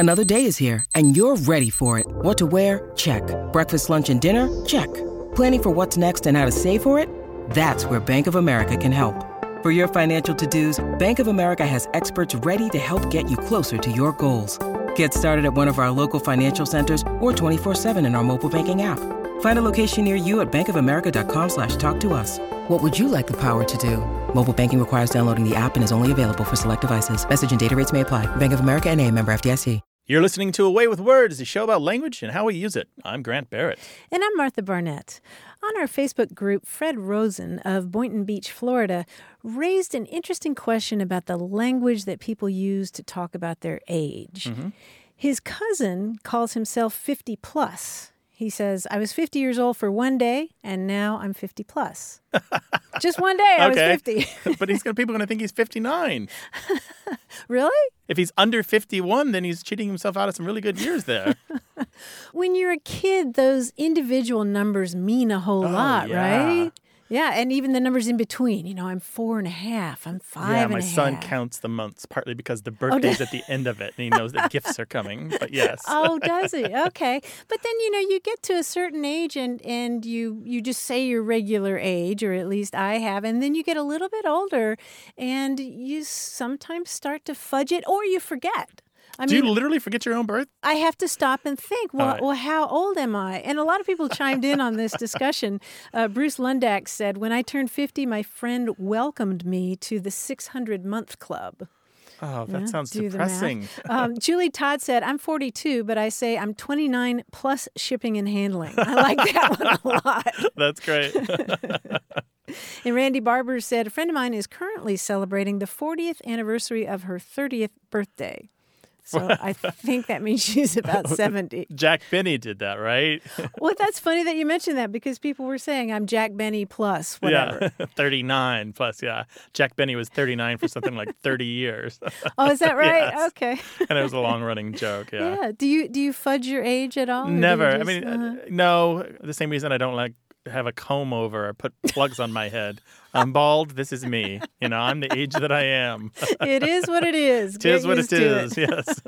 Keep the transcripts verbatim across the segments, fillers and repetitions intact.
Another day is here, and you're ready for it. What to wear? Check. Breakfast, lunch, and dinner? Check. Planning for what's next and how to save for it? That's where Bank of America can help. For your financial to-dos, Bank of America has experts ready to help get you closer to your goals. Get started at one of our local financial centers or twenty-four seven in our mobile banking app. Find a location near you at bankofamerica.com slash talk to us. What would you like the power to do? Mobile banking requires downloading the app and is only available for select devices. Message and data rates may apply. Bank of America N A, member F D I C. You're listening to A Way with Words, a show about language and how we use it. I'm Grant Barrett. And I'm Martha Barnett. On our Facebook group, Fred Rosen of Boynton Beach, Florida, raised an interesting question about the language that people use to talk about their age. Mm-hmm. His cousin calls himself fifty plus. He says, I was fifty years old for one day, and now I'm fifty plus. Just one day, I okay. was fifty. But he's gonna, people are going to think he's fifty-nine. Really? If he's under fifty-one, then he's cheating himself out of some really good years there. When you're a kid, those individual numbers mean a whole oh, lot, yeah. right? Yeah, and even the numbers in between. You know, I'm four and a half. I'm five yeah, and a my half. son counts the months, partly because the birthday's oh, at the end of it, and he knows that gifts are coming. But yes. Oh, does he? Okay. But then, you know, you get to a certain age and, and you, you just say your regular age, or at least I have, and then you get a little bit older, and you sometimes start to fudge it, or you forget. I Do mean, you literally forget your own birth? I have to stop and think, well, right. well, how old am I? And a lot of people chimed in on this discussion. Uh, Bruce Lundak said, when I turned fifty, my friend welcomed me to the six hundred month club. Oh, that yeah, sounds depressing. um, Julie Todd said, I'm forty-two, but I say I'm twenty-nine plus shipping and handling. I like that one a lot. That's great. And Randy Barber said, a friend of mine is currently celebrating the fortieth anniversary of her thirtieth birthday. So I think that means she's about seventy. Jack Benny did that, right? Well, that's funny that you mentioned that because people were saying I'm Jack Benny plus whatever. Yeah, thirty-nine plus, yeah. Jack Benny was thirty-nine for something like thirty years. Oh, is that right? Yes. Okay. And it was a long-running joke, yeah. Yeah. Do you do you fudge your age at all? Never. Just, I mean, uh... no, the same reason I don't like have a comb over or put plugs on my head. I'm bald. This is me. You know, I'm the age that I am. It is what it is. It is what it is, it. yes.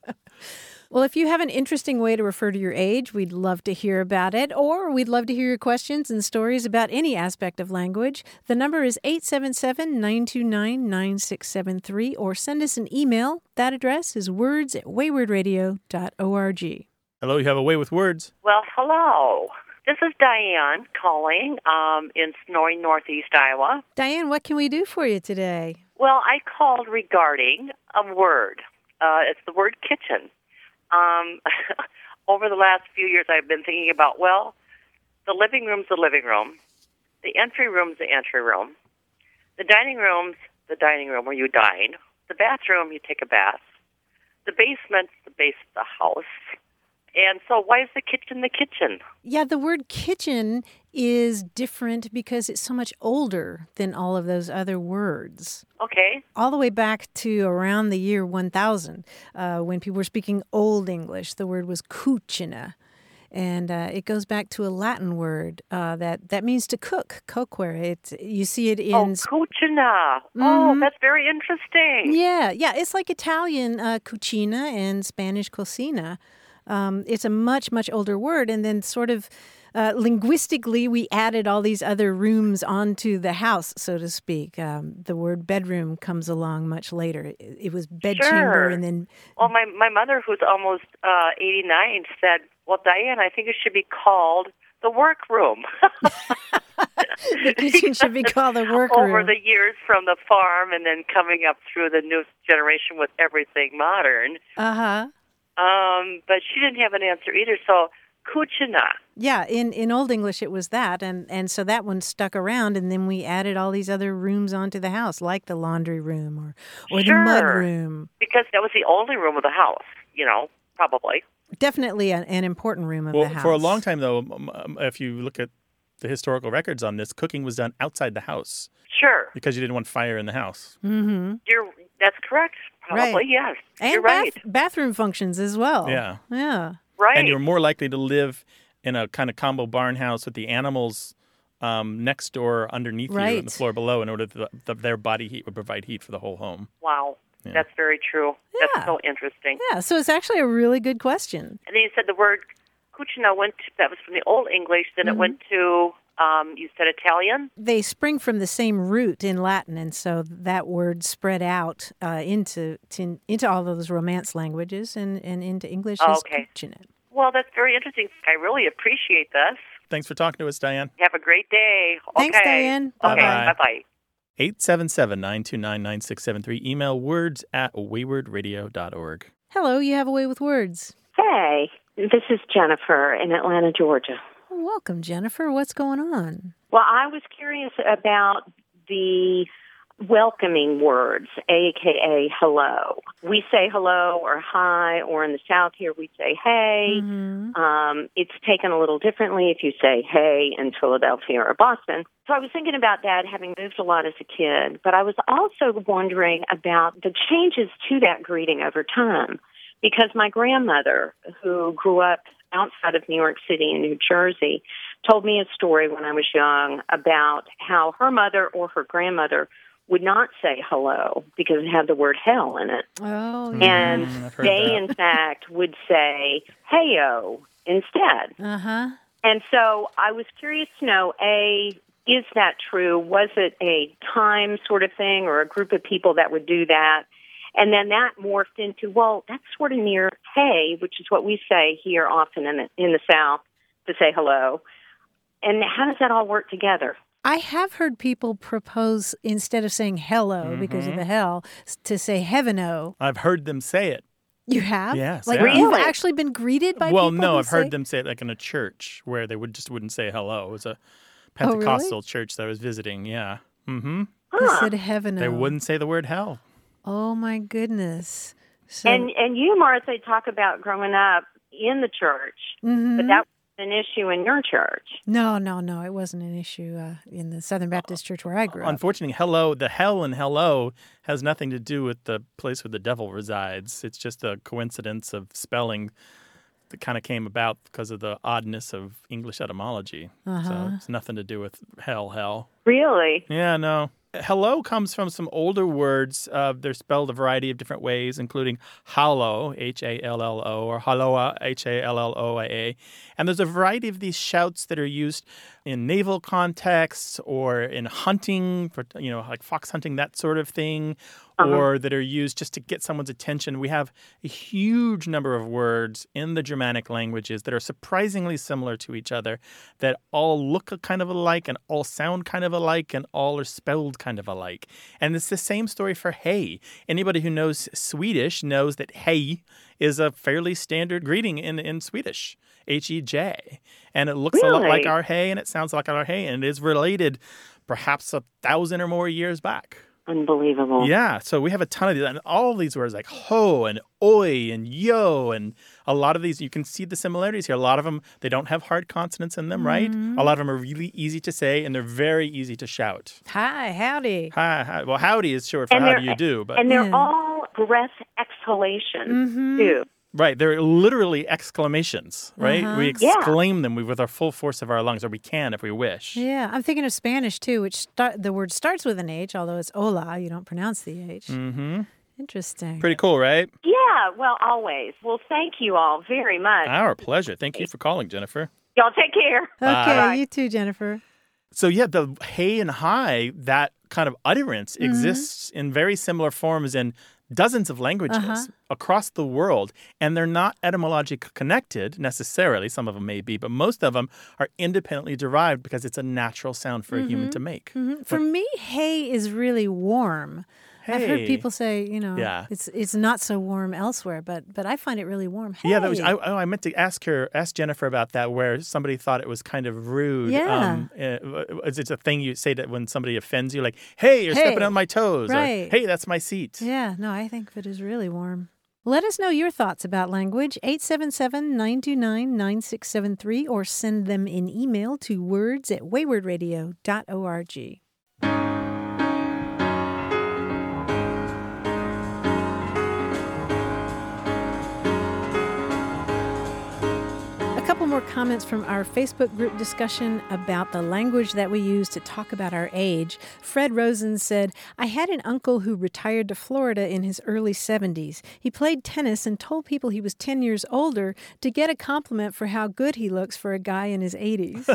Well, if you have an interesting way to refer to your age, we'd love to hear about it, or we'd love to hear your questions and stories about any aspect of language. The number is eight seven seven, nine two nine, nine six seven three, or send us an email. That address is words at wayward radio dot org. Hello, you have a way with words. Well, hello. This is Diane calling um, in snowy northeast Iowa. Diane, what can we do for you today? Well, I called regarding a word. Uh, it's the word kitchen. Um, over the last few years, I've been thinking about, well, the living room's the living room. The entry room's the entry room. The dining room's the dining room where you dine. The bathroom, you take a bath. The basement's the base of the house. And so why is the kitchen the kitchen? Yeah, the word kitchen is different because it's so much older than all of those other words. Okay. All the way back to around the year one thousand, uh, when people were speaking Old English, the word was cucina. And uh, it goes back to a Latin word uh, that, that means to cook, coquere. It, you see it in... Oh, cucina. Mm-hmm. Oh, that's very interesting. Yeah, yeah. It's like Italian uh, cucina and Spanish cocina. Um, it's a much, much older word. And then sort of uh, linguistically, we added all these other rooms onto the house, so to speak. Um, the word bedroom comes along much later. It, it was bedchamber sure. and then... Well, my, my mother, who's almost uh, eighty-nine, said, well, Diane, I think it should be called the workroom. The kitchen should be called the workroom. Over the years from the farm and then coming up through the new generation with everything modern. Uh-huh. Um, but she didn't have an answer either, so cucina. Yeah, in, in Old English it was that, and, and so that one stuck around, and then we added all these other rooms onto the house, like the laundry room or, or sure, the mud room. Because that was the only room of the house, you know, probably. Definitely an, an important room of well, the house. For a long time, though, if you look at the historical records on this, cooking was done outside the house. Sure. Because you didn't want fire in the house. Mm-hmm. You're, that's correct. Probably, right. yes. And You're bath, right. bathroom functions as well. Yeah. Yeah. Right. And you're more likely to live in a kind of combo barn house with the animals um, next door underneath right. you and the floor below in order that the, their body heat would provide heat for the whole home. Wow. Yeah. That's very true. Yeah. That's so interesting. Yeah, so it's actually a really good question. And then you said the word cucina went to, that was from the Old English, then Mm-hmm. it went to, um, you said Italian? They spring from the same root in Latin, and so that word spread out uh, into to, into all those Romance languages and, and into English Oh, as okay. cucina. Well, that's very interesting. I really appreciate this. Thanks for talking to us, Diane. Have a great day. Thanks, okay. Diane. Okay, Bye-bye. bye-bye. eight seven seven, nine two nine, nine six seven three. Email words at wayward radio dot org. Hello, you have a way with words. Hey, this is Jennifer in Atlanta, Georgia. Well, welcome, Jennifer. What's going on? Well, I was curious about the welcoming words, a k a hello. We say hello or hi, or in the South here we say hey. Mm-hmm. Um, it's taken a little differently if you say hey in Philadelphia or Boston. So I was thinking about that, having moved a lot as a kid, but I was also wondering about the changes to that greeting over time, because my grandmother, who grew up outside of New York City in New Jersey, told me a story when I was young about how her mother or her grandmother would not say hello because it had the word hell in it. Oh, And Mm, I've heard they, that. in fact, would say heyo instead. Uh-huh. And so I was curious to know, A, is that true? Was it a time sort of thing or a group of people that would do that? And then that morphed into, well, that's sort of near hey, which is what we say here often in the, in the South to say hello. And how does that all work together? I have heard people propose, instead of saying hello because of the hell, s- to say heaven-o. I've heard them say it. You have? Yes, Like, yeah. you've Really? actually been greeted by well, people no, who I've heard say- them say it like in a church where they would just wouldn't say hello. It was a Oh, really? Pentecostal church that I was visiting. Yeah. Mm-hmm. They said heaven-o. They wouldn't say the word hell. Oh, my goodness. So, And and you, Martha, talk about growing up in the church, Mhm. but that was an issue in your church. No, no, no. It wasn't an issue uh, in the Southern Baptist Church where I grew up. Unfortunately, hello, the hell and hello has nothing to do with the place where the devil resides. It's just a coincidence of spelling that kind of came about because of the oddness of English etymology. Uh-huh. So it's nothing to do with hell, hell. Really? Yeah, no. Hello comes from some older words. Uh, they're spelled a variety of different ways, including hallo, H A L L O, or haloa, H A L L O I A. And there's a variety of these shouts that are used in naval contexts or in hunting, for you know, like fox hunting, that sort of thing, Uh-huh. or that are used just to get someone's attention. We have a huge number of words in the Germanic languages that are surprisingly similar to each other, that all look kind of alike and all sound kind of alike and all are spelled kind of alike. And it's the same story for hey. Anybody who knows Swedish knows that hey is a fairly standard greeting in, in Swedish, H E J. And it looks a lot like Really? our hey and it sounds like our hey, and it is related perhaps a thousand or more years back. Unbelievable. Yeah, so we have a ton of these, and all of these words like ho and oi and yo, and a lot of these, you can see the similarities here. A lot of them, they don't have hard consonants in them, right? A lot of them are really easy to say, and they're very easy to shout. Hi, howdy. Hi, hi. Well, howdy is short for And how they're- do you do, but And they're Yeah. all breath exhalations, Mhm. too. right, they're literally exclamations, right? Uh-huh. We Yeah. exclaim them with our full force of our lungs, or we can if we wish. Yeah, I'm thinking of Spanish too, which start, the word starts with an H, although it's hola. You don't pronounce the H. Mm-hmm. Interesting. Pretty cool, right? Yeah, well, always. Well, thank you all very much. Our pleasure. Thank you for calling, Jennifer. Y'all take care. Okay, Bye. you too, Jennifer. So yeah, the hey and hi, that kind of utterance Mm-hmm. exists in very similar forms in dozens of languages Uh-huh. across the world, and they're not etymologically connected necessarily. Some of them may be, but most of them are independently derived because it's a natural sound for a human to make. Mhm. For me, hey is really warm. I've heard Hey. people say, you know, Yeah. it's it's not so warm elsewhere, but but I find it really warm. Hey. Yeah, that was. I, oh, I meant to ask her, ask Jennifer about that, where somebody thought it was kind of rude. Yeah. Um, uh, is it a thing you say that when somebody offends you, like, "Hey, you're stepping Hey. on my toes," Right. or "Hey, that's my seat." Yeah, no, I think it is really warm. Let us know your thoughts about language, eight seven seven, nine two nine, nine six seven three, or send them in email to words at wayward radio dot org. A couple more comments from our Facebook group discussion about the language that we use to talk about our age. Fred Rosen said, I had an uncle who retired to Florida in his early seventies. He played tennis and told people he was ten years older to get a compliment for how good he looks for a guy in his eighties.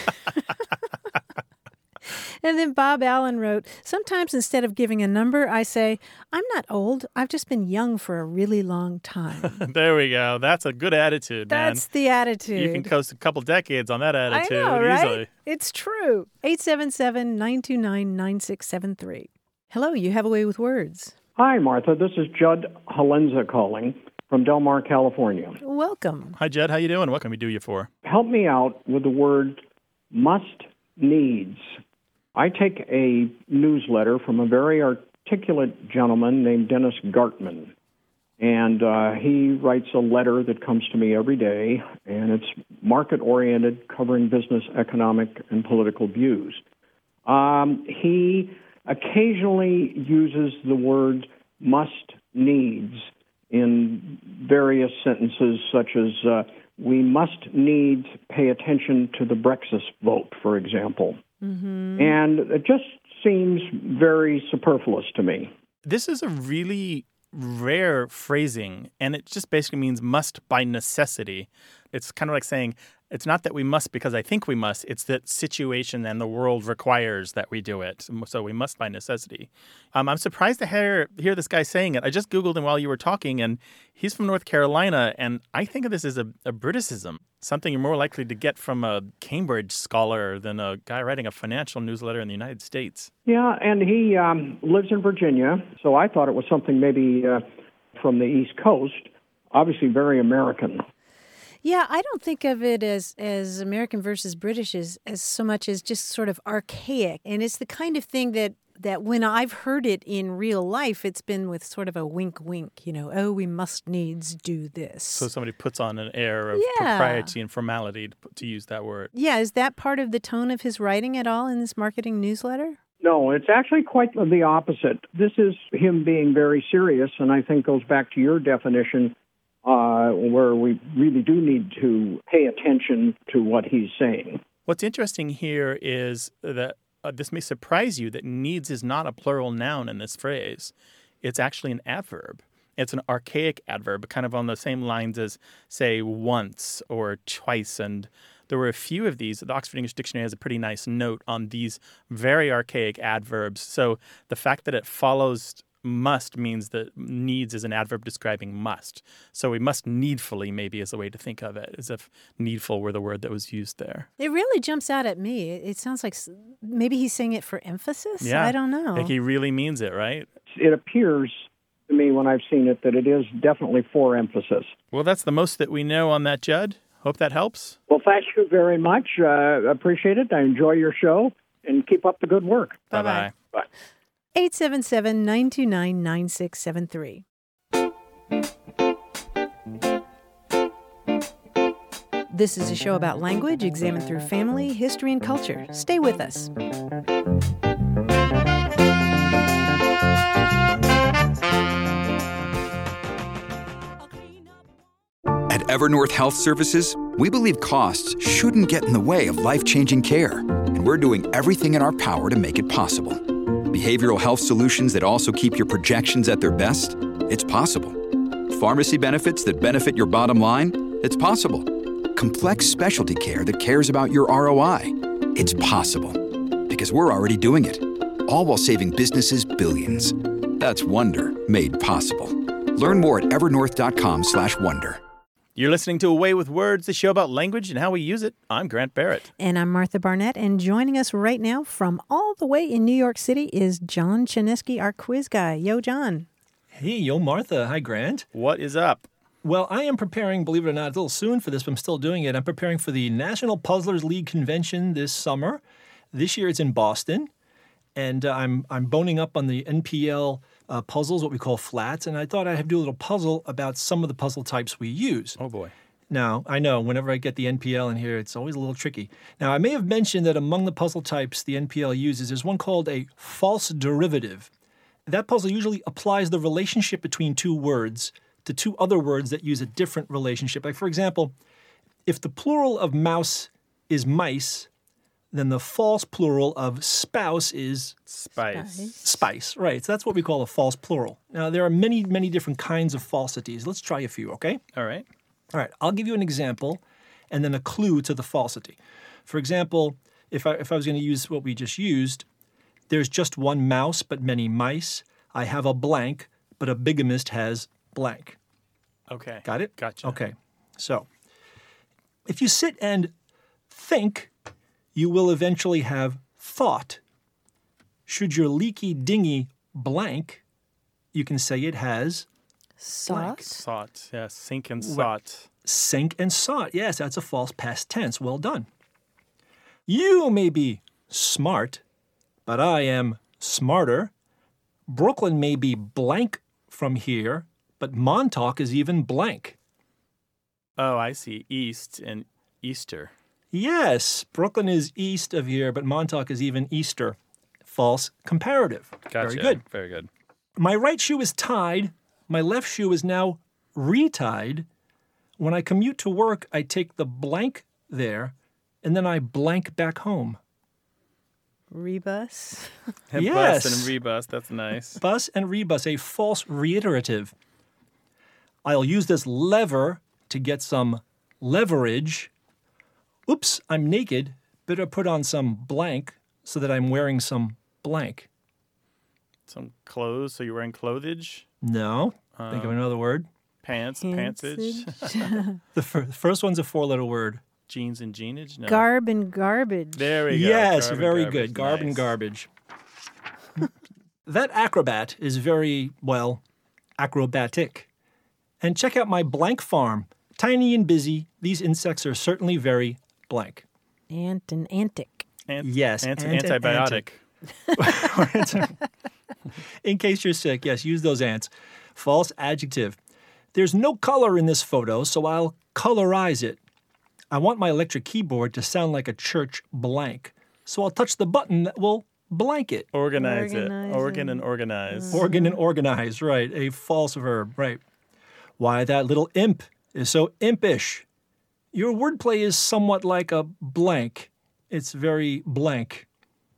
And then Bob Allen wrote, sometimes instead of giving a number, I say, I'm not old. I've just been young for a really long time. There we go. That's a good attitude, man. That's the attitude. You can coast a couple decades on that attitude I know, right? easily. It's true. eight seven seven, nine two nine, nine six seven three. Hello, you have a way with words. Hi, Martha. This is Judd Halenza calling from Del Mar, California. Welcome. Hi, Jed. How you doing? What can we do you for? Help me out with the word must needs. I take a newsletter from a very articulate gentleman named Dennis Gartman, and uh, he writes a letter that comes to me every day, and it's market-oriented, covering business, economic, and political views. Um, he occasionally uses the word must needs in various sentences, such as uh, we must needs pay attention to the Brexit vote, for example. Mm-hmm. And it just seems very superfluous to me. This is a really rare phrasing, and it just basically means must by necessity. It's kind of like saying, it's not that we must because I think we must. It's that situation and the world requires that we do it. So we must by necessity. Um, I'm surprised to hear, hear this guy saying it. I just Googled him while you were talking, and he's from North Carolina. And I think of this as a, a Briticism, something you're more likely to get from a Cambridge scholar than a guy writing a financial newsletter in the United States. Yeah, and he um, lives in Virginia. So I thought it was something maybe uh, from the East Coast, obviously very American. Yeah, I don't think of it as, as American versus British as, as so much as just sort of archaic. And it's the kind of thing that, that when I've heard it in real life, it's been with sort of a wink, wink, you know, oh, we must needs do this. So somebody puts on an air of yeah. propriety and formality to, to use that word. Yeah, is that part of the tone of his writing at all in this marketing newsletter? No, it's actually quite the opposite. This is him being very serious, and I think goes back to your definition Uh, where we really do need to pay attention to what he's saying. What's interesting here is that uh, this may surprise you that needs is not a plural noun in this phrase. It's actually an adverb. It's an archaic adverb, kind of on the same lines as, say, once or twice. And there were a few of these. The Oxford English Dictionary has a pretty nice note on these very archaic adverbs. So the fact that it follows must means that needs is an adverb describing must. So we must needfully maybe is a way to think of it, as if needful were the word that was used there. It really jumps out at me. It sounds like maybe he's saying it for emphasis. Yeah, I don't know. Like he really means it, right? It appears to me when I've seen it that it is definitely for emphasis. Well, that's the most that we know on that, Judd. Hope that helps. Well, thank you very much. Uh, appreciate it. I enjoy your show, and keep up the good work. Bye-bye. Bye. eight seven seven, nine two nine, nine six seven three. This is a show about language examined through family, history, and culture. Stay with us. At Evernorth Health Services, we believe costs shouldn't get in the way of life-changing care, and we're doing everything in our power to make it possible. Behavioral health solutions that also keep your projections at their best? It's possible. Pharmacy benefits that benefit your bottom line? It's possible. Complex specialty care that cares about your R O I? It's possible. Because we're already doing it. All while saving businesses billions. That's Wonder made possible. Learn more at evernorth.com slash wonder. You're listening to A Way with Words, the show about language and how we use it. I'm Grant Barrett. And I'm Martha Barnett. And joining us right now from all the way in New York City is John Chaneski, our quiz guy. Yo, John. Hey, yo, Martha. Hi, Grant. What is up? Well, I am preparing, believe it or not, it's a little soon for this, but I'm still doing it. I'm preparing for the National Puzzlers League Convention this summer. This year it's in Boston. And uh, I'm I'm boning up on the N P L uh, puzzles, what we call flats. And I thought I'd have to do a little puzzle about some of the puzzle types we use. Oh, boy. Now, I know whenever I get the N P L in here, it's always a little tricky. Now, I may have mentioned that among the puzzle types the N P L uses, there's one called a false derivative. That puzzle usually applies the relationship between two words to two other words that use a different relationship. Like, for example, if the plural of mouse is mice, then the false plural of spouse is Spice. spice. Right. So that's what we call a false plural. Now, there are many, many different kinds of falsities. Let's try a few, okay? All right. All right. I'll give you an example and then a clue to the falsity. For example, if I, if I was going to use what we just used, there's just one mouse but many mice. I have a blank, but a bigamist has blank. Okay. Got it? Gotcha. Okay. So, if you sit and think, you will eventually have thought. Should your leaky dinghy blank, you can say it has Sauce. Sought. Yeah, sink and sought. sink and sought. Yes, that's a false past tense. Well done. You may be smart, but I am smarter. Brooklyn may be blank from here, but Montauk is even blank. Oh, I see. East and Easter. Yes, Brooklyn is east of here, but Montauk is even easter. False comparative. Gotcha. Very good. Very good. My right shoe is tied. My left shoe is now retied. When I commute to work, I take the blank there, and then I blank back home. Rebus. Yes. Bus and rebus. That's nice. Bus and rebus, a false reiterative. I'll use this lever to get some leverage. Oops, I'm naked. Better put on some blank so that I'm wearing some blank. Some clothes. So you're wearing clothage? No. Think of another word. Pants. Pantsage. The fir- first one's a four-letter word. Jeans and jeanage? No. Garb and garbage. There we go. Yes, Garb and very garbage. good. Garb and Nice. garbage. That acrobat is very, well, acrobatic. And check out my blank farm. Tiny and busy, these insects are certainly very blank. Ant and antic. Ant- Yes, ant- ant and antibiotic. In case you're sick, yes, use those ants. False adjective. There's no color in this photo, so I'll colorize it. I want my electric keyboard to sound like a church blank, so I'll touch the button that will blank it. Organize it. Organizing. Organ and organize. Organ and organize, right. A false verb, right. Why that little imp is so impish. Your wordplay is somewhat like a blank. It's very blank.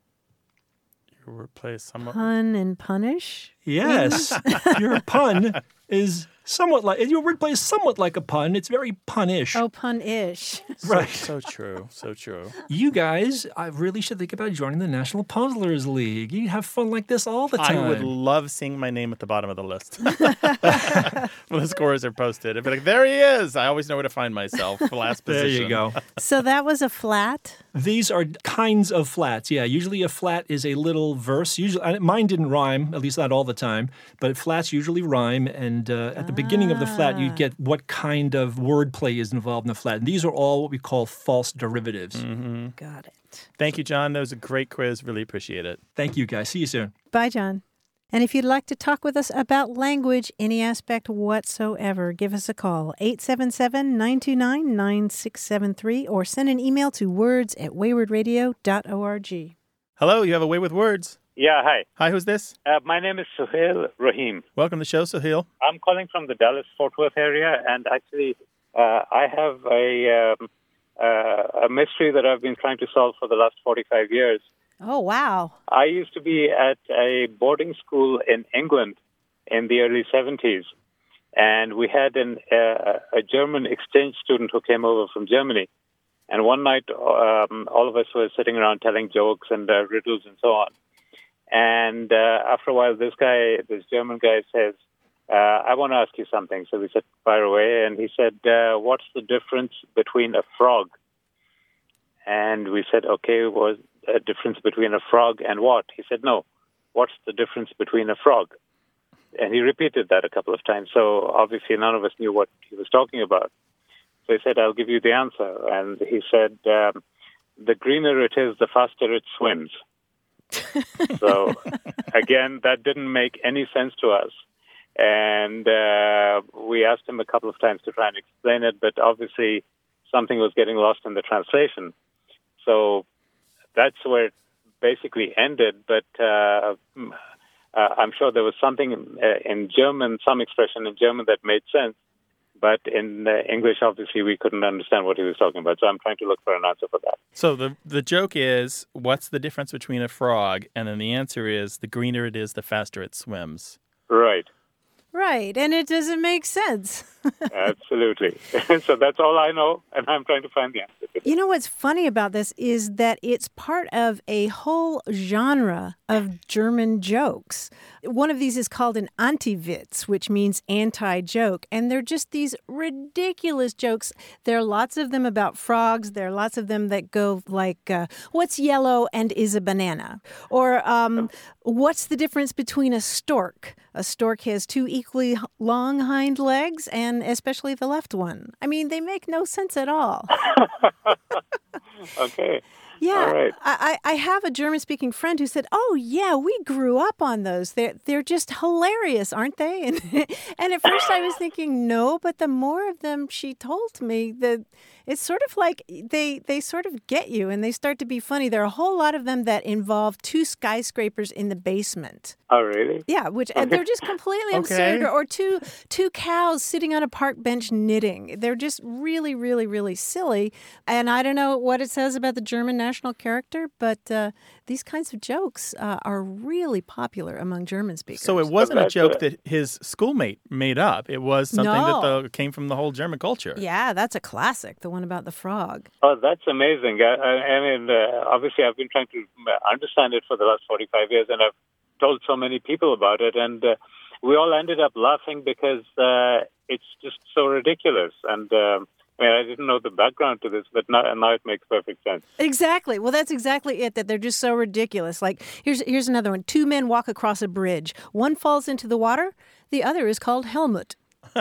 Your wordplay is somewhat. Pun and punish. Yes, your pun is somewhat like, your wordplay is somewhat like a pun. It's very punish. Oh, pun-ish. right. So true. So true. You guys, I really should think about joining the National Puzzlers League. You have fun like this all the time. I would love seeing my name at the bottom of the list. When the scores are posted. I'd be like, there he is. I always know where to find myself. Last There position. you go. So that was a flat. These are kinds of flats. Yeah, usually a flat is a little verse. Usually, uh, mine didn't rhyme, at least not all the time. But flats usually rhyme, and uh, at the beginning of the flat, you get what kind of wordplay is involved in the flat. And these are all what we call false derivatives. Mm-hmm. Got it. Thank you, John. That was a great quiz. Really appreciate it. Thank you, guys. See you soon. Bye, John. And if you'd like to talk with us about language, any aspect whatsoever, give us a call, eight seven seven, nine two nine, nine six seven three, or send an email to words at wayward radio dot org. Hello, you have a way with words. Yeah, hi. Hi, who's this? Uh, my name is Suhail Rahim. Welcome to the show, Sohail. I'm calling from the Dallas-Fort Worth area, and actually, uh, I have a um, uh, a mystery that I've been trying to solve for the last forty-five years. Oh, wow. I used to be at a boarding school in England in the early seventies, and we had an, uh, a German exchange student who came over from Germany. And one night, um, all of us were sitting around telling jokes and uh, riddles and so on. And uh, after a while, this guy, this German guy says, uh, I want to ask you something. So we said, fire away. And he said, uh, what's the difference between a frog? And we said, okay, what's the difference between a frog and what? He said, no, what's the difference between a frog? And he repeated that a couple of times. So obviously none of us knew what he was talking about. So he said, I'll give you the answer. And he said, um, the greener it is, the faster it swims. So, again, that didn't make any sense to us. And uh, we asked him a couple of times to try and explain it, but obviously something was getting lost in the translation. So that's where it basically ended. But uh, uh, I'm sure there was something in, uh, in German, some expression in German that made sense. But in uh, English, obviously, we couldn't understand what he was talking about. So I'm trying to look for an answer for that. So the the joke is, what's the difference between a frog? And then the answer is, the greener it is, the faster it swims. Right. Right, and it doesn't make sense. Absolutely. So that's all I know, and I'm trying to find the answer to You know what's funny about this is that it's part of a whole genre of German jokes. One of these is called an Anti-Witz, which means anti-joke, and they're just these ridiculous jokes. There are lots of them about frogs. There are lots of them that go like, uh, what's yellow and is a banana? Or um, what's the difference between a stork? A stork has two equally long hind legs, and especially the left one. I mean, they make no sense at all. Okay. Yeah, all right. I, I have a German-speaking friend who said, "Oh, yeah, we grew up on those. They're they're just hilarious, aren't they?" And and at first I was thinking, no, but the more of them she told me, that it's sort of like they they sort of get you and they start to be funny. There are a whole lot of them that involve two skyscrapers in the basement. Oh, really? Yeah, which and they're just completely absurd. Okay. Or, or two two cows sitting on a park bench knitting. They're just really, really, really silly. And I don't know what it says about the German national character, but uh, these kinds of jokes uh, are really popular among German speakers. So it wasn't a that's joke a- that his schoolmate made up. It was something No. that the, came from the whole German culture. Yeah, that's a classic, the one about the frog. Oh, that's amazing. I, I, I mean, uh, obviously, I've been trying to understand it for the last forty-five years, and I've told so many people about it, and uh, we all ended up laughing because uh, it's just so ridiculous. And um, I mean, I didn't know the background to this, but now, now it makes perfect sense. Exactly. Well, that's exactly it, that they're just so ridiculous. Like, here's here's another one. Two men walk across a bridge. One falls into the water. The other is called Helmut.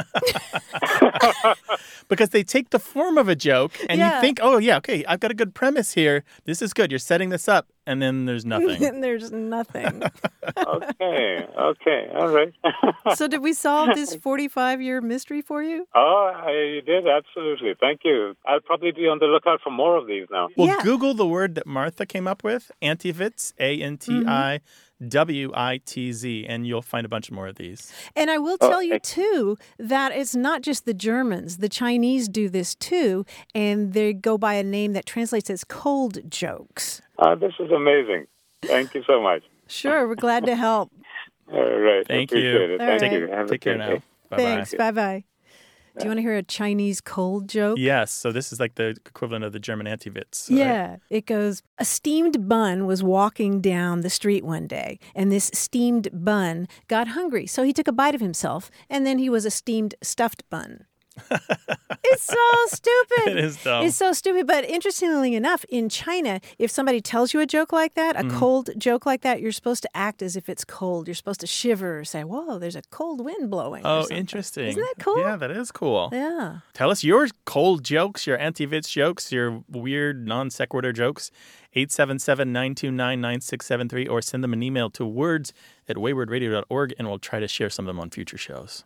Because they take the form of a joke, and Yeah. you think, oh, yeah, okay, I've got a good premise here. This is good. You're setting this up, and then there's nothing. And there's nothing. Okay, okay, all right. So did we solve this forty-five-year mystery for you? Oh, I, you did, absolutely. Thank you. I'll probably be on the lookout for more of these now. Well, Yeah. Google the word that Martha came up with, Anti-Witz, A N T I W I T Z, and you'll find a bunch more of these. And I will Oh, tell you, ex- too, that it's not just the Germans. The Chinese do this, too, and they go by a name that translates as cold jokes. Uh, this is amazing. Thank you so much. Sure, we're glad to help. All right. Thank appreciate you. It. All Thank right. you. Have a Take care good now. day. Bye-bye. Thanks. Bye-bye. Do you want to hear a Chinese cold joke? Yes, so this is like the equivalent of the German Anti-Witz. Yeah, it goes, a steamed bun was walking down the street one day, and this steamed bun got hungry, so he took a bite of himself, and then he was a steamed stuffed bun. It's so stupid. It is dumb. It's so stupid. But interestingly enough, in China, if somebody tells you a joke like that, a Mm-hmm. cold joke like that, you're supposed to act as if it's cold. You're supposed to shiver or say, whoa, there's a cold wind blowing. or Oh, something. interesting. Isn't that cool? Yeah, that is cool. Yeah. Tell us your cold jokes, your anti-Witz jokes, your weird non sequitur jokes. eight seven seven, nine two nine, nine six seven three, or send them an email to words at wayward radio dot org, and we'll try to share some of them on future shows.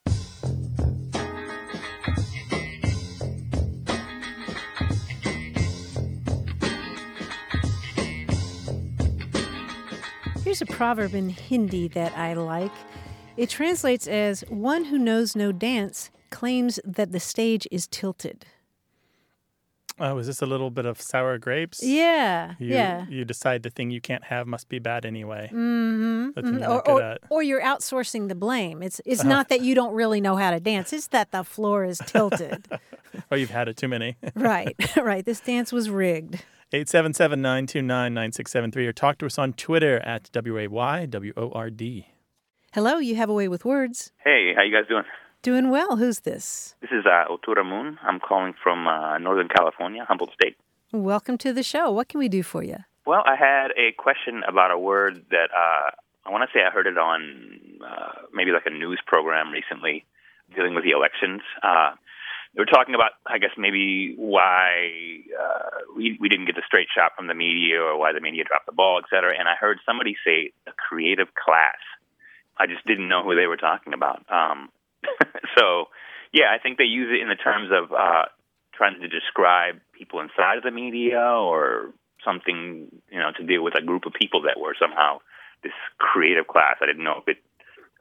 Here's a proverb in Hindi that I like. It translates as, one who knows no dance claims that the stage is tilted. Oh, is this a little bit of sour grapes? Yeah, You, yeah. You decide the thing you can't have must be bad anyway. Mm-hmm. That's what you're Or, not good or, at. or you're outsourcing the blame. It's it's not that you don't really know how to dance. It's that the floor is tilted. Oh, you've had it too many. Right, right. This dance was rigged. eight seven seven, nine two nine, nine six seven three, or talk to us on Twitter at W A Y W O R D. Hello, you have a way with words. Hey, how you guys doing? Doing well. Who's this? This is uh, Otura Moon. I'm calling from uh, Northern California, Humboldt State. Welcome to the show. What can we do for you? Well, I had a question about a word that uh, I want to say I heard it on uh, maybe like a news program recently dealing with the elections. Uh, they were talking about, I guess, maybe why uh, we, we didn't get the straight shot from the media or why the media dropped the ball, et cetera. And I heard somebody say a creative class. I just didn't know who they were talking about. Um, so, yeah, I think they use it in the terms of uh, trying to describe people inside of the media or something, you know, to deal with a group of people that were somehow this creative class. I didn't know if it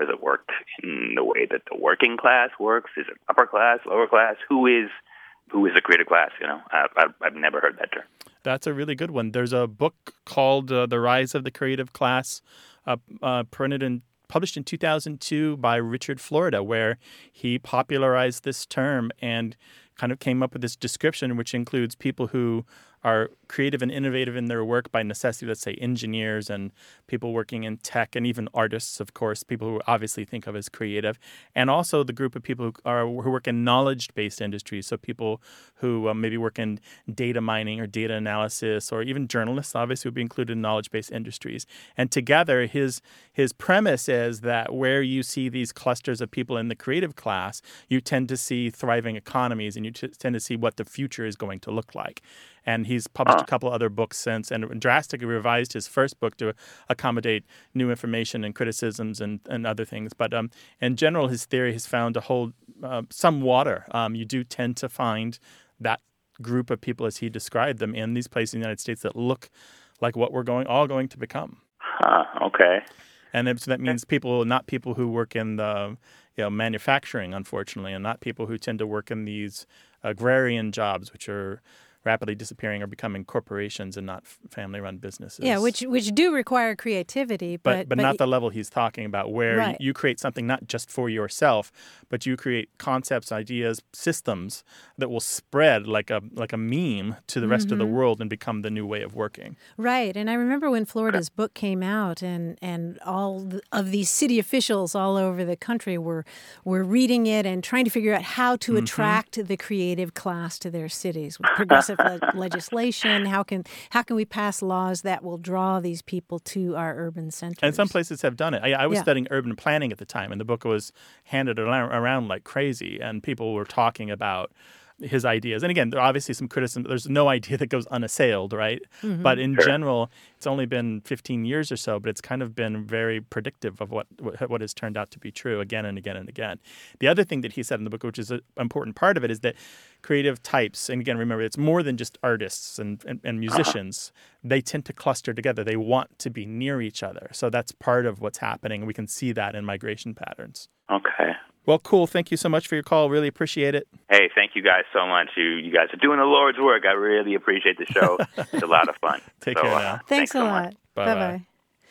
Does it work in the way that the working class works? Is it upper class, lower class? Who is who is the creative class? You know, I, I've, I've never heard that term. That's a really good one. There's a book called uh, The Rise of the Creative Class, uh, uh, printed and published in two thousand two by Richard Florida, where he popularized this term and kind of came up with this description, which includes people who are creative and innovative in their work by necessity, let's say engineers and people working in tech, and even artists, of course, people who obviously think of as creative, and also the group of people who are who work in knowledge-based industries, so people who uh, maybe work in data mining or data analysis, or even journalists, obviously, would be included in knowledge-based industries. And together, his his premise is that where you see these clusters of people in the creative class, you tend to see thriving economies, and you t- tend to see what the future is going to look like. And he's published a couple other books since and drastically revised his first book to accommodate new information and criticisms and, and other things. But um, in general, his theory has found to hold uh, some water. Um, you do tend to find that group of people, as he described them, in these places in the United States that look like what we're going all going to become. Huh, okay. And it, so that means people, not people who work in the you know, manufacturing, unfortunately, and not people who tend to work in these agrarian jobs, which are rapidly disappearing or becoming corporations and not family-run businesses. Yeah, which which do require creativity, but but but, but not the level he's talking about, where right. you create something not just for yourself, but you create concepts, ideas, systems that will spread like a like a meme to the rest mm-hmm. of the world and become the new way of working. Right, and I remember when Florida's book came out, and and all of these city officials all over the country were were reading it and trying to figure out how to mm-hmm. attract the creative class to their cities with progressive le- legislation. How can how can we pass laws that will draw these people to our urban centers? And some places have done it. I, I was yeah. studying urban planning at the time, and the book was handed around like crazy, and people were talking about his ideas. And again, there are obviously some criticism. There's no idea that goes unassailed, right? Mm-hmm. But in sure. general, it's only been fifteen years or so, but it's kind of been very predictive of what, what has turned out to be true again and again and again. The other thing that he said in the book, which is an important part of it, is that creative types, and again, remember, it's more than just artists and, and, and musicians. Uh-huh. They tend to cluster together. They want to be near each other. So that's part of what's happening. We can see that in migration patterns. Okay. Well, cool. Thank you so much for your call. Really appreciate it. Hey, thank you guys so much. You you guys are doing the Lord's work. I really appreciate the show. It's a lot of fun. Take so, care uh, now. Thanks, thanks a so lot. Much. Bye-bye. Bye-bye.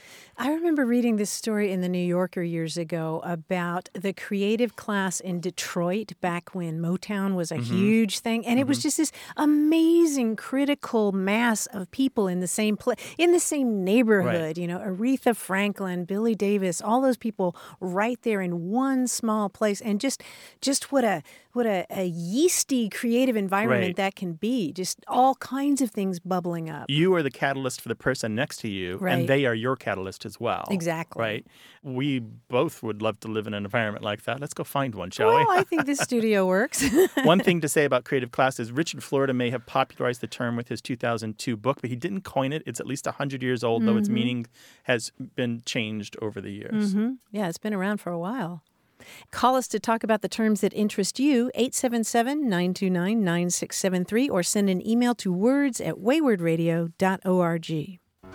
I remember reading this story in The New Yorker years ago about the creative class in Detroit back when Motown was a mm-hmm. huge thing. And mm-hmm. it was just this amazing critical mass of people in the same place, in the same neighborhood. Right. You know, Aretha Franklin, Billy Davis, all those people right there in one small place. And just just what a what a, a yeasty creative environment right. that can be. Just all kinds of things bubbling up. You are the catalyst for the person next to you, right. and they are your catalyst as well. Exactly. Right? We both would love to live in an environment like that. Let's go find one, shall well, we? I think this studio works. One thing to say about creative class is Richard Florida may have popularized the term with his two thousand two book, but he didn't coin it. It's at least one hundred years old, mm-hmm. though its meaning has been changed over the years. Mm-hmm. Yeah, it's been around for a while. Call us to talk about the terms that interest you, eight seven seven, nine two nine, nine six seven three, or send an email to words at wayward radio dot org.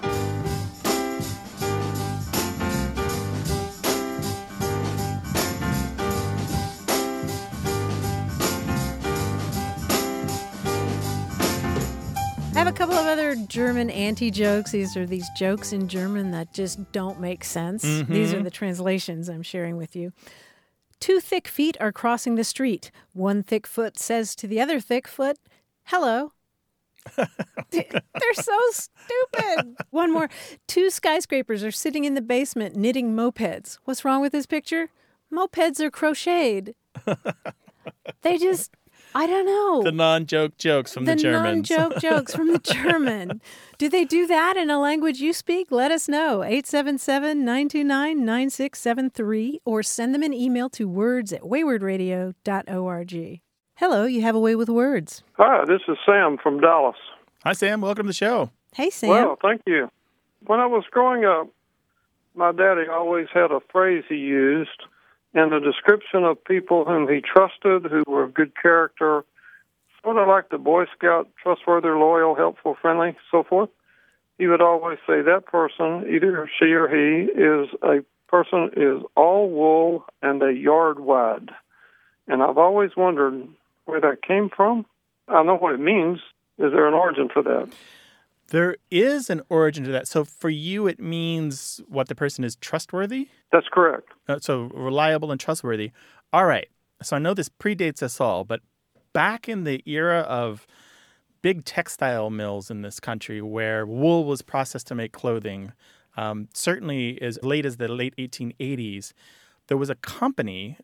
I have a couple of other German anti-jokes. These are these jokes in German that just don't make sense. Mm-hmm. These are the translations I'm sharing with you. Two thick feet are crossing the street. One thick foot says to the other thick foot, hello. They're so stupid. One more. Two skyscrapers are sitting in the basement knitting mopeds. What's wrong with this picture? Mopeds are crocheted. They just... I don't know. The non-joke jokes from the, the Germans. The non-joke jokes from the German. Do they do that in a language you speak? Let us know. eight seven seven, nine two nine, nine six seven three or send them an email to words at wayward radio dot org. Hello, you have a way with words. Hi, this is Sam from Dallas. Hi, Sam. Welcome to the show. Hey, Sam. Well, thank you. When I was growing up, my daddy always had a phrase he used in the description of people whom he trusted, who were of good character, sort of like the Boy Scout, trustworthy, loyal, helpful, friendly, so forth. He would always say that person, either she or he, is a person is all wool and a yard wide. And I've always wondered where that came from. I know what it means. Is there an origin for that? There is an origin to that. So for you, it means what, the person is trustworthy? That's correct. Uh, so reliable and trustworthy. All right. So I know this predates us all, but back in the era of big textile mills in this country where wool was processed to make clothing, um, certainly as late as the late eighteen eighties, there was a company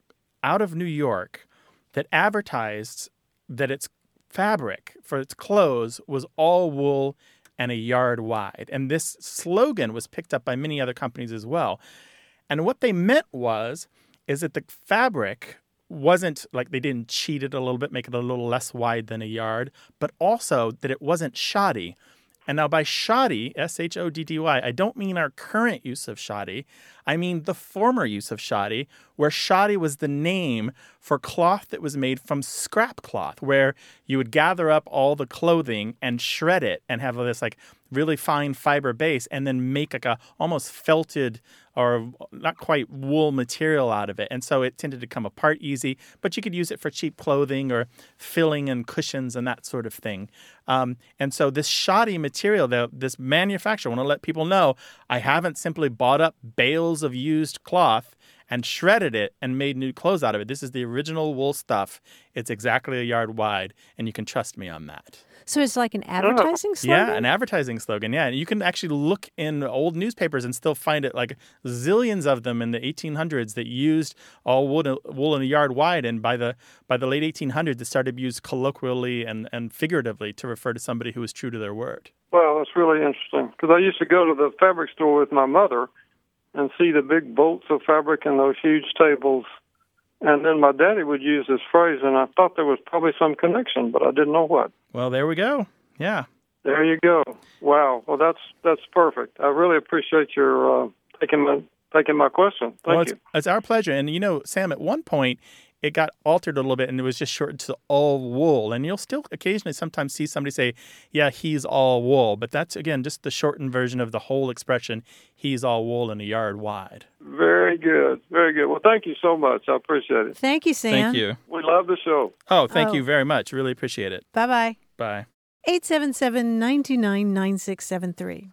out of New York that advertised that its fabric for its clothes was all wool and a yard wide. And this slogan was picked up by many other companies as well. And what they meant was, is that the fabric wasn't like, they didn't cheat it a little bit, make it a little less wide than a yard, but also that it wasn't shoddy. And now by shoddy, S H O D D Y, I don't mean our current use of shoddy. I mean the former use of shoddy, where shoddy was the name for cloth that was made from scrap cloth, where you would gather up all the clothing and shred it and have this like really fine fiber base and then make like a almost felted or not quite wool material out of it. And so it tended to come apart easy, but you could use it for cheap clothing or filling and cushions and that sort of thing. Um, and so this shoddy material, the, this manufacturer, I want to let people know, I haven't simply bought up bales of used cloth and shredded it and made new clothes out of it. This is the original wool stuff. It's exactly a yard wide, and you can trust me on that. So it's like an advertising slogan? Yeah, an advertising slogan, yeah. And you can actually look in old newspapers and still find it, like zillions of them in the eighteen hundreds that used all wool, wool in a yard wide. And by the by the late eighteen hundreds, it started to be used colloquially and, and figuratively to refer to somebody who was true to their word. Well, that's really interesting, because I used to go to the fabric store with my mother and see the big bolts of fabric in those huge tables. And then my daddy would use this phrase, and I thought there was probably some connection, but I didn't know what. Well, there we go. Yeah. There you go. Wow. Well, that's that's perfect. I really appreciate your uh, taking my taking my question. Thank well, you. It's, it's our pleasure. And, you know, Sam, at one point, it got altered a little bit, and it was just shortened to all wool. And you'll still occasionally sometimes see somebody say, yeah, he's all wool. But that's, again, just the shortened version of the whole expression, he's all wool and a yard wide. Very good. Very good. Well, thank you so much. I appreciate it. Thank you, Sam. Thank you. We love the show. Oh, thank Oh. you very much. Really appreciate it. Bye-bye. Bye. eight seven seven, nine two nine, nine six seven three.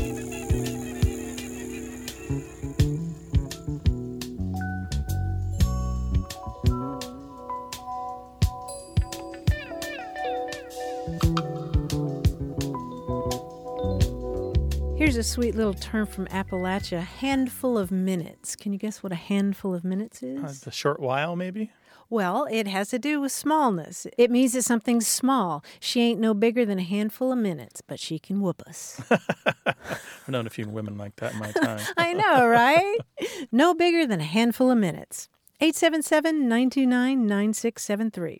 Here's a sweet little term from Appalachia, handful of minutes. Can you guess what a handful of minutes is? Uh, the short while, maybe? Well, it has to do with smallness. It means that something's small. She ain't no bigger than a handful of minutes, but she can whoop us. I've known a few women like that in my time. I know, right? No bigger than a handful of minutes. eight seven seven, nine two nine, nine six seven three.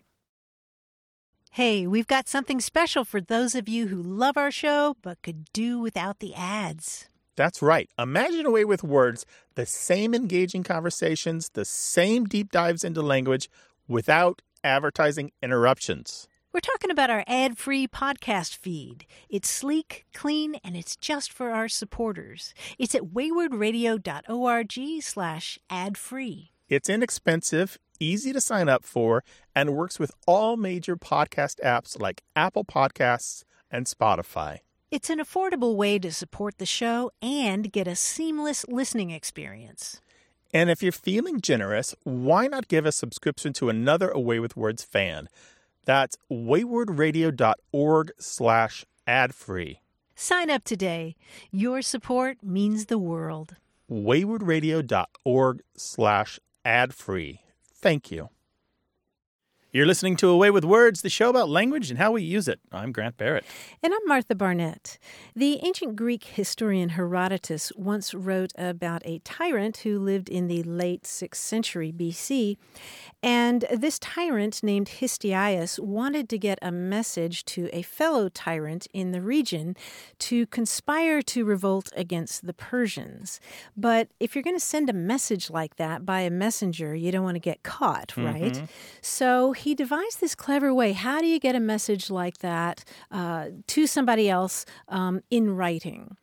Hey, we've got something special for those of you who love our show but could do without the ads. That's right. Imagine a way with words, the same engaging conversations, the same deep dives into language without advertising interruptions. We're talking about our ad-free podcast feed. It's sleek, clean, and it's just for our supporters. It's at waywardradio.org slash ad-free. It's inexpensive, easy to sign up for, and works with all major podcast apps like Apple Podcasts and Spotify. It's an affordable way to support the show and get a seamless listening experience. And if you're feeling generous, why not give a subscription to another Away with Words fan? That's waywardradio.org slash ad-free. Sign up today. Your support means the world. waywardradio.org slash ad-free. Thank you. You're listening to Away with Words, the show about language and how we use it. I'm Grant Barrett. And I'm Martha Barnett. The ancient Greek historian Herodotus once wrote about a tyrant who lived in the late sixth century B C. And this tyrant, named Histiaeus, wanted to get a message to a fellow tyrant in the region to conspire to revolt against the Persians. But if you're going to send a message like that by a messenger, you don't want to get caught, right? Mm-hmm. So he devised this clever way. How do you get a message like that uh, to somebody else um, in writing?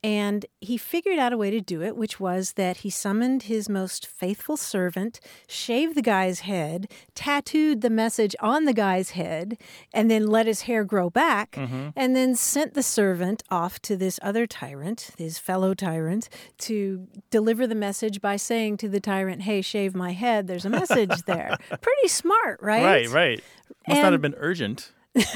And he figured out a way to do it, which was that he summoned his most faithful servant, shaved the guy's head, tattooed the message on the guy's head, and then let his hair grow back, mm-hmm. and then sent the servant off to this other tyrant, his fellow tyrant, to deliver the message by saying to the tyrant, hey, shave my head, there's a message there. Pretty smart, right? Right, right. Must and, not have been urgent.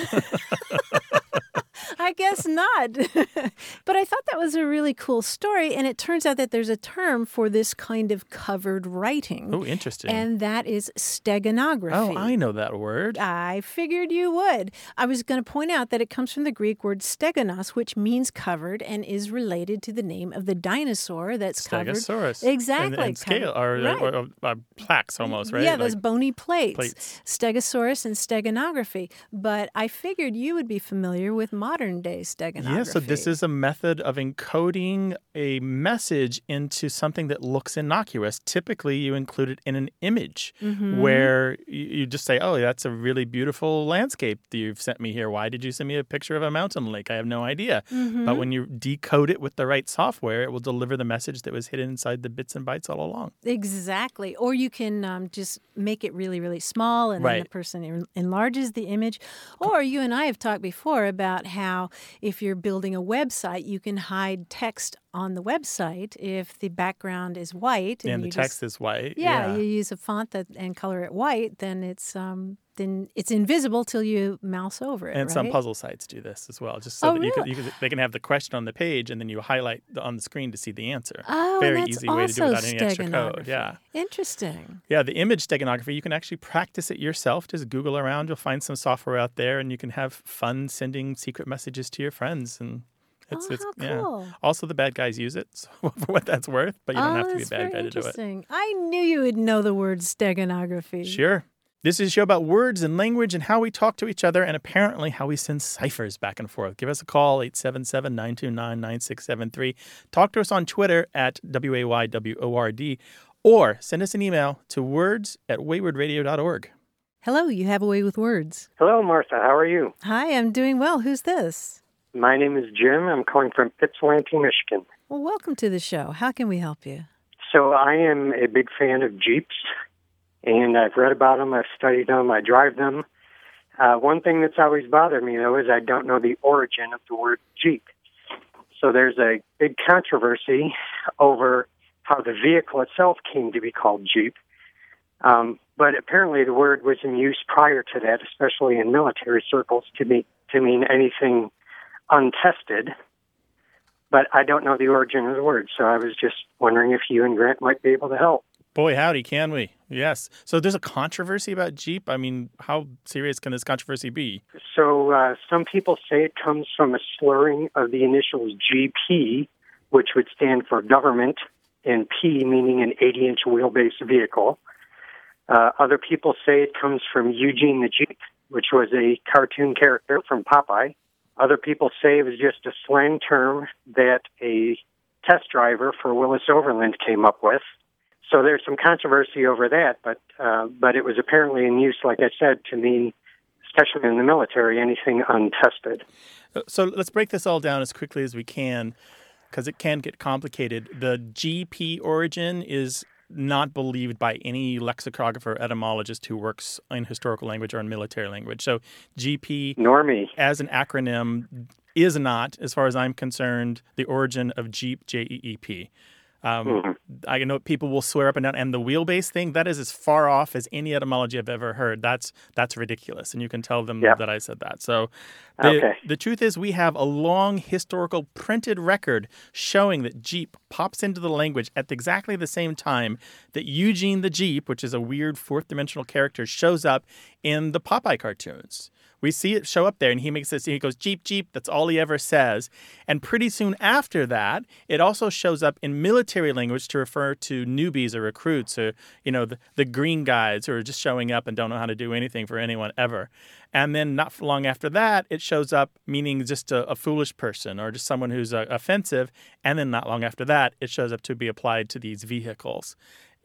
I guess not. But I thought that was a really cool story. And it turns out that there's a term for this kind of covered writing. Oh, interesting. And that is steganography. Oh, I know that word. I figured you would. I was going to point out that it comes from the Greek word steganos, which means covered and is related to the name of the dinosaur that's covered. Stegosaurus. Exactly. And, and scale, or, right. or, or, or plaques almost, right? Yeah, like those bony plates. plates. Stegosaurus and steganography. But I figured you would be familiar with modern day steganography. Yeah, so this is a method of encoding a message into something that looks innocuous. Typically, you include it in an image mm-hmm. where you, you just say, oh, that's a really beautiful landscape that you've sent me here. Why did you send me a picture of a mountain lake? I have no idea. Mm-hmm. But when you decode it with the right software, it will deliver the message that was hidden inside the bits and bytes all along. Exactly. Or you can um, just make it really, really small, and right. then the person enlarges the image. Or you and I have talked before about how if you're building a website, you can hide text on the website if the background is white. And, and the you text just, is white. Yeah, yeah, you use a font that and color it white, then it's um then it's invisible till you mouse over it. And right? some puzzle sites do this as well, just so oh, that you really? could, you could, they can have the question on the page and then you highlight the, on the screen to see the answer. Oh, very and that's easy way to do it without any extra code. steganography. Yeah, interesting. Yeah, the image steganography, you can actually practice it yourself. Just Google around, you'll find some software out there, and you can have fun sending secret messages to your friends and. It's, oh, it's, how yeah. cool. Also, the bad guys use it so for what that's worth, but you don't oh, have to be a that's bad very guy to do it. Interesting. I knew you would know the word steganography. Sure. This is a show about words and language and how we talk to each other and apparently how we send ciphers back and forth. Give us a call, eight seven seven, nine two nine, nine six seven three. Talk to us on Twitter at W A Y W O R D or send us an email to words at wayward radio dot org. Hello, you have a way with words. Hello, Martha. How are you? Hi, I'm doing well. Who's this? My name is Jim. I'm calling from Ypsilanti, Michigan. Well, welcome to the show. How can we help you? So I am a big fan of Jeeps, and I've read about them. I've studied them. I drive them. Uh, one thing that's always bothered me, though, is I don't know the origin of the word Jeep. So there's a big controversy over how the vehicle itself came to be called Jeep. Um, but apparently the word was in use prior to that, especially in military circles, to, be, to mean anything untested, but I don't know the origin of the word, so I was just wondering if you and Grant might be able to help. Boy, howdy, can we? Yes. So there's a controversy about Jeep? I mean, how serious can this controversy be? So uh, some people say it comes from a slurring of the initials G P, which would stand for government, and P meaning an eighty-inch wheelbase vehicle. Uh, other people say it comes from Eugene the Jeep, which was a cartoon character from Popeye. Other people say it was just a slang term that a test driver for Willis Overland came up with. So there's some controversy over that, but uh, but it was apparently in use, like I said, to mean, especially in the military, anything untested. So let's break this all down as quickly as we can, because it can get complicated. The G P origin is not believed by any lexicographer or etymologist who works in historical language or in military language. So G P, nor me, as an acronym, is not, as far as I'm concerned, the origin of Jeep, J E E P. Um, mm-hmm. I know people will swear up and down, and the wheelbase thing, that is as far off as any etymology I've ever heard. That's that's ridiculous, and you can tell them yep. that I said that. So the, okay. the truth is we have a long historical printed record showing that Jeep pops into the language at exactly the same time that Eugene the Jeep, which is a weird fourth-dimensional character, shows up in the Popeye cartoons. We see it show up there, and he makes this, he goes, Jeep, Jeep, that's all he ever says. And pretty soon after that, it also shows up in military language to refer to newbies or recruits or, you know, the, the green guys who are just showing up and don't know how to do anything for anyone ever. And then not long after that, it shows up meaning just a, a foolish person or just someone who's uh, offensive. And then not long after that, it shows up to be applied to these vehicles.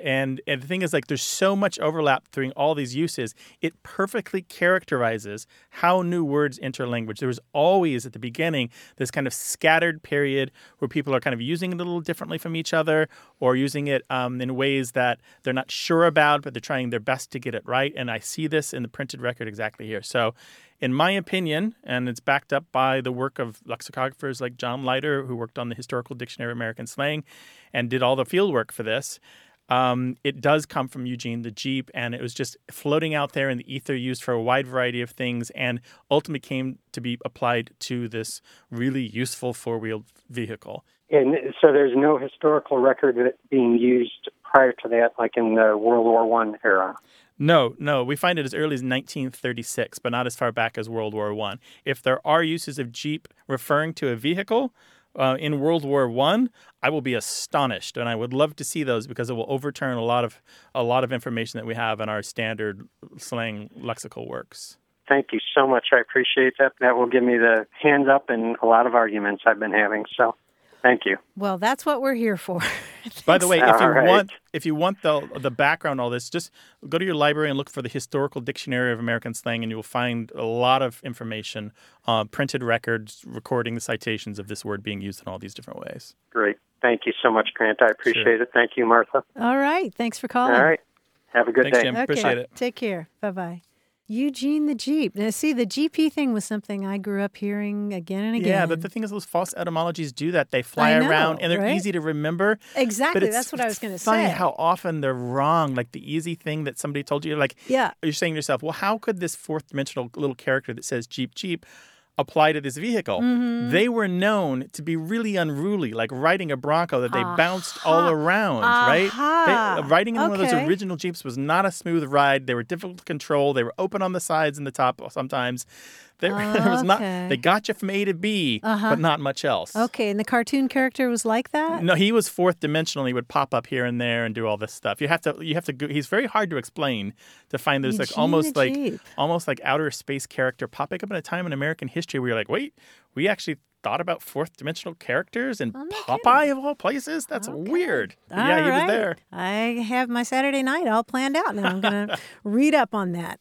And, and the thing is, like, there's so much overlap between all these uses. It perfectly characterizes how new words enter language. There was always, at the beginning, this kind of scattered period where people are kind of using it a little differently from each other or using it um, in ways that they're not sure about, but they're trying their best to get it right. And I see this in the printed record exactly here. So in my opinion, and it's backed up by the work of lexicographers like John Leiter, who worked on the Historical Dictionary of American Slang and did all the field work for this, Um, it does come from Eugene the Jeep, and it was just floating out there in the ether, used for a wide variety of things, and ultimately came to be applied to this really useful four-wheeled vehicle. And so there's no historical record of it being used prior to that, like in the World War One era? No, no. We find it as early as nineteen thirty-six, but not as far back as World War One. If there are uses of Jeep referring to a vehicle Uh, in World War One, I will be astonished, and I would love to see those because it will overturn a lot of a lot of information that we have in our standard slang lexical works. Thank you so much. I appreciate that. That will give me the hands up in a lot of arguments I've been having. So, thank you. Well, that's what we're here for. By the way, if you All right. want if you want the the background on all this, just go to your library and look for the Historical Dictionary of American Slang, and you will find a lot of information, uh, printed records recording the citations of this word being used in all these different ways. Great. Thank you so much, Grant. I appreciate Sure. it. Thank you, Martha. All right. Thanks for calling. All right. Have a good Thanks, day. Jim. Okay. Appreciate it. Take care. Bye-bye. Eugene the Jeep. Now, see, the G P thing was something I grew up hearing again and again. Yeah, but the thing is, those false etymologies do that. They fly I know, around, and they're right? easy to remember. Exactly. But it's, That's what I was it's going to funny say. how often they're wrong. Like the easy thing that somebody told you, like Yeah. you're saying to yourself, well, how could this fourth dimensional little character that says Jeep, Jeep apply to this vehicle? Mhm. They were known to be really unruly, like riding a Bronco that they bounced Aha. all around, right? Aha. They, riding in one of those Okay. original Jeeps was not a smooth ride. They were difficult to control. They were open on the sides and the top sometimes. They, there was not, Okay. they got you from A to B, Uh-huh. but not much else. Okay, and the cartoon character was like that? No, he was fourth dimensional. He would pop up here and there and do all this stuff. You have to, you have to. Go, he's very hard to explain. To find there's like Eugene almost the like Jeep. almost like outer space character popping up in a time in American history where you're like, wait, we actually thought about fourth dimensional characters and Popeye of all places. That's weird. But yeah, All he was right. there. I have my Saturday night all planned out, and I'm going to read up on that.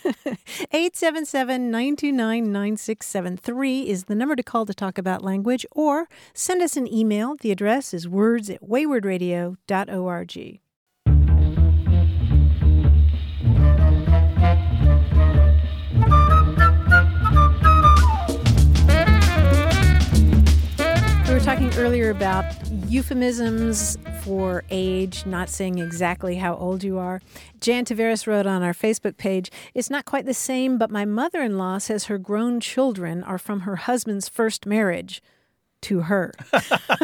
eight seven seven, nine two nine, nine six seven three is the number to call to talk about language, or send us an email. The address is words at wayward radio dot org. We were talking earlier about euphemisms for age, not saying exactly how old you are. Jan Tavares wrote on our Facebook page, "It's not quite the same, but my mother-in-law says her grown children are from her husband's first marriage to her." I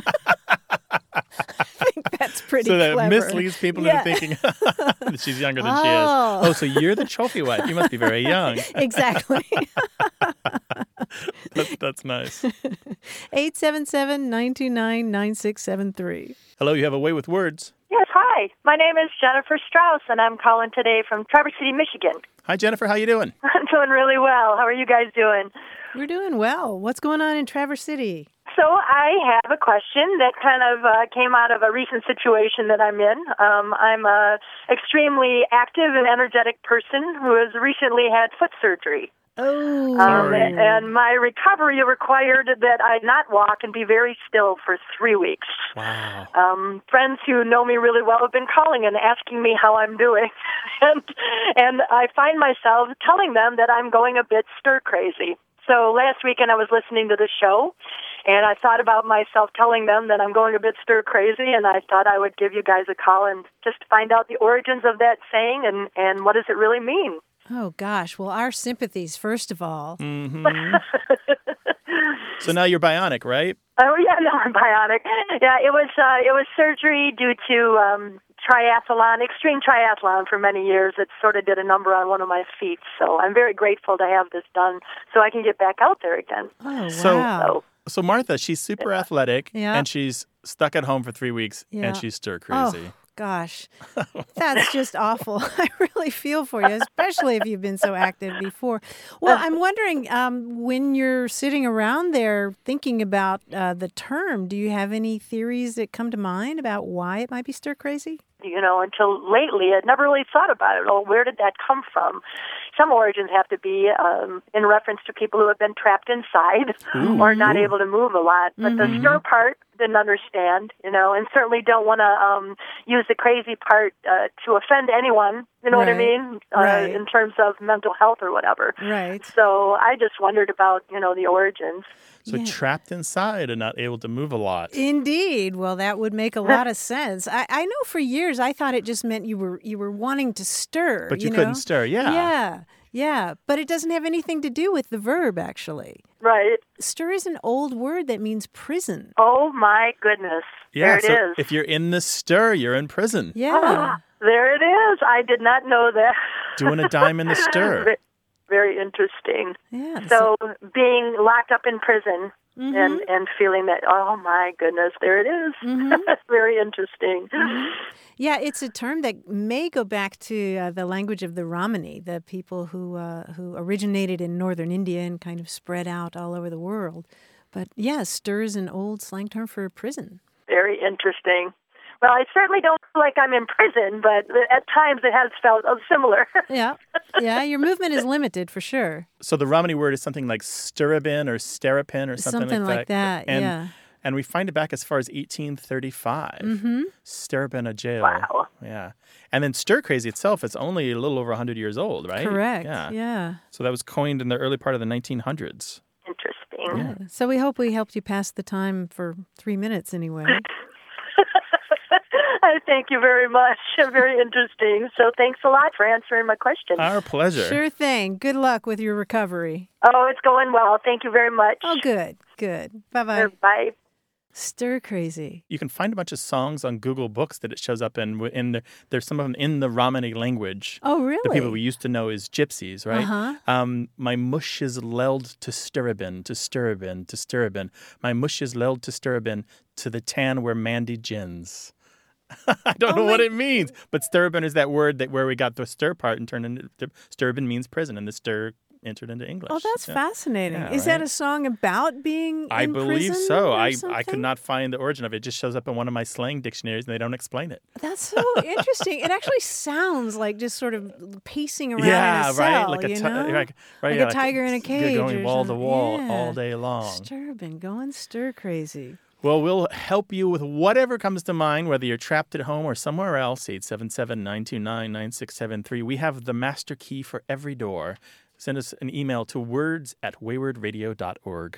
think that's pretty So that clever. misleads people Yeah. into thinking that she's younger than Oh. she is. Oh, so you're the trophy wife. You must be very young. Exactly. That's, that's nice. eight seven seven, nine two nine, nine six seven three. Hello, you have a way with words. Yes, hi. My name is Jennifer Strauss, and I'm calling today from Traverse City, Michigan. Hi, Jennifer. How you doing? I'm doing really well. How are you guys doing? We're doing well. What's going on in Traverse City? So I have a question that kind of uh, came out of a recent situation that I'm in. Um, I'm a extremely active and energetic person who has recently had foot surgery. Oh. Um, and my recovery required that I not walk and be very still for three weeks. Wow. Um, friends who know me really well have been calling and asking me how I'm doing. and, and I find myself telling them that I'm going a bit stir-crazy. So last weekend I was listening to the show, and I thought about myself telling them that I'm going a bit stir-crazy, and I thought I would give you guys a call and just find out the origins of that saying and, and what does it really mean. Oh, gosh. Well, our sympathies, first of all. Mm-hmm. So now you're bionic, right? Oh, yeah, no, I'm bionic. Yeah, it was uh, it was surgery due to um, triathlon, extreme triathlon for many years. It sort of did a number on one of my feet. So I'm very grateful to have this done so I can get back out there again. Oh, So, wow. so Martha, she's super athletic, Yeah. and she's stuck at home for three weeks, Yeah. and she's stir crazy. Oh, gosh. That's just awful. I really feel for you, especially if you've been so active before. Well, I'm wondering, um, when you're sitting around there thinking about uh, the term, do you have any theories that come to mind about why it might be stir crazy? you know, until lately. I'd never really thought about it. Oh, where did that come from? Some origins have to be um, in reference to people who have been trapped inside Ooh, or not ooh. able to move a lot. But Mm-hmm. the stir part, didn't understand, you know, and certainly don't want to um, use the crazy part uh, to offend anyone, you know what I Right. mean, uh, Right. in terms of mental health or whatever. Right. So I just wondered about, you know, the origins. So Yeah. trapped inside and not able to move a lot. Indeed. Well, that would make a lot of sense. I, I know for years I thought it just meant you were you were wanting to stir. But you, know? couldn't stir, yeah. Yeah. Yeah. But it doesn't have anything to do with the verb, actually. Right. Stir is an old word that means prison. Oh, my goodness. Yeah, there it so is. if you're in the stir, you're in prison. Yeah. Ah, there it is. I did not know that. Doing a dime in the stir. Ve- Very interesting. Yeah. So being locked up in prison Mhm. and, and feeling that, oh, my goodness, there it is. Mhm. Very interesting. Yeah, it's a term that may go back to uh, the language of the Romani, the people who uh, who originated in northern India and kind of spread out all over the world. But yeah, stir is an old slang term for prison. Very interesting. Well, I certainly don't feel like I'm in prison, but at times it has felt uh, similar. Yeah, yeah, your movement is limited for sure. So the Romani word is something like stirabin or sterapin or something, Something like like that. that, and, yeah. And we find it back as far as eighteen thirty-five. Mm-hmm. Sterapin a jail. Wow. Yeah. And then stir crazy itself is only a little over one hundred years old, right? Correct. Yeah. Yeah. So that was coined in the early part of the nineteen hundreds. Interesting. Yeah. So we hope we helped you pass the time for three minutes anyway. I thank you very much. Very interesting. So thanks a lot for answering my question. Our pleasure. Sure thing. Good luck with your recovery. Oh, it's going well. Thank you very much. Oh, good. Good. Bye-bye. Uh, Bye. Stir crazy. You can find a bunch of songs on Google Books that it shows up in. in the, there's some of them in the Romani language. Oh, really? The people we used to know as gypsies, right? Uh-huh. Um, my mush is leld to stirabin, to stirabin, to stirabin. My mush is leld to stirabin, to the tan where Mandy gins. I don't Oh know what my- it means, but stirabin is that word that where we got the stir part and turned into stirabin means prison, and the stir entered into English. Oh, that's Yeah. fascinating. Yeah, Is that right? a song about being I in believe prison so. or I I something? could not find the origin of it. It just shows up in one of my slang dictionaries, and they don't explain it. That's so interesting. It actually sounds like just sort of pacing around yeah, in a cell, right. Like a you ti- know? right, right, like yeah, a tiger in a you're cage, going or wall to something. wall Yeah. all day long. Disturbing, going stir crazy. Well, we'll help you with whatever comes to mind, whether you're trapped at home or somewhere else. eight seven seven, nine two nine, nine six seven three. We have the master key for every door. Send us an email to words at wayward radio dot org.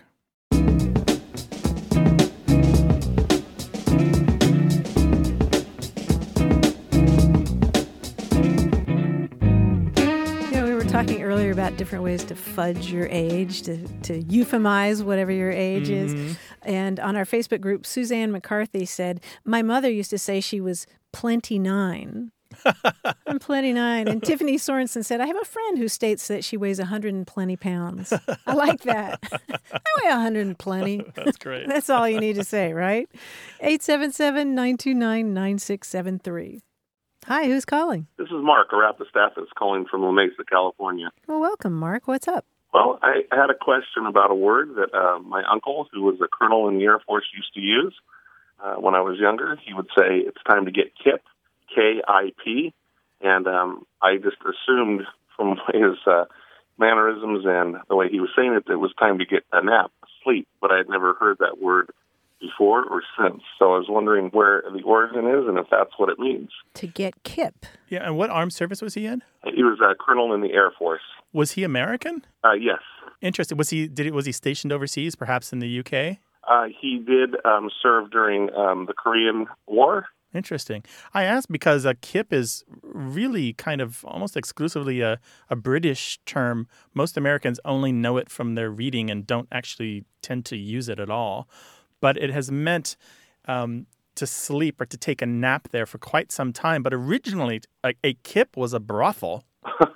Yeah, we were talking earlier about different ways to fudge your age, to, to euphemize whatever your age Mhm. is. And on our Facebook group, Suzanne McCarthy said, my mother used to say she was plenty nine. I'm plenty nine. And Tiffany Sorensen said, I have a friend who states that she weighs one hundred twenty pounds. I like that. I weigh one hundred twenty. That's great. That's all you need to say, right? eight seven seven, nine two nine, nine six seven three. Hi, who's calling? This is Mark Arapastathis calling from La Mesa, California. Well, welcome, Mark. What's up? Well, I I had a question about a word that uh, my uncle, who was a colonel in the Air Force, used to use. Uh, when I was younger, he would say, it's time to get kip, K I P. And um, I just assumed from his uh, mannerisms and the way he was saying it, that it was time to get a nap, sleep. But I had never heard that word before or since. So I was wondering where the origin is and if that's what it means. To get kip. Yeah, and what armed service was he in? He was a colonel in the Air Force. Was he American? Uh, yes. Interesting. Was he did he, was he stationed overseas, perhaps in the U K? Uh, he did um, serve during um, the Korean War. Interesting. I asked because a kip is really kind of almost exclusively a, a British term. Most Americans only know it from their reading and don't actually tend to use it at all. But it has meant um, to sleep or to take a nap there for quite some time. But originally, a, a kip was a brothel.